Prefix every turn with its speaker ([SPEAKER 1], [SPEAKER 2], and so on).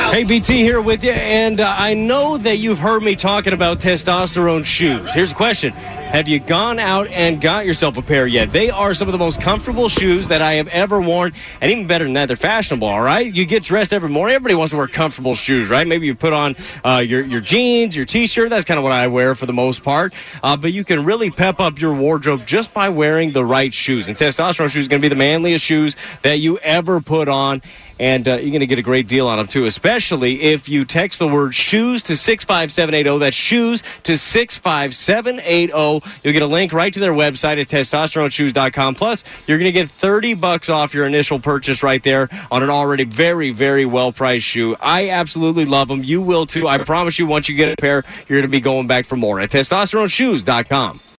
[SPEAKER 1] Hey, BT here with you, and I know that you've heard me talking about testosterone shoes. Here's a question. Have you gone out and got yourself a pair yet? They are some of the most comfortable shoes that I have ever worn, and even better than that, they're fashionable, all right? You get dressed every morning. Everybody wants to wear comfortable shoes, right? Maybe you put on your jeans, your T-shirt. That's kind of what I wear for the most part. But you can really pep up your wardrobe just by wearing the right shoes. And testosterone shoes are going to be the manliest shoes that you ever put on. And you're going to get a great deal on them, too, especially if you text the word SHOES to 65780. That's SHOES to 65780. You'll get a link right to their website at testosteroneshoes.com. Plus, you're going to get $30 off your initial purchase right there on an already very, very well-priced shoe. I absolutely love them. You will, too. I promise you, once you get a pair, you're going to be going back for more at testosteroneshoes.com.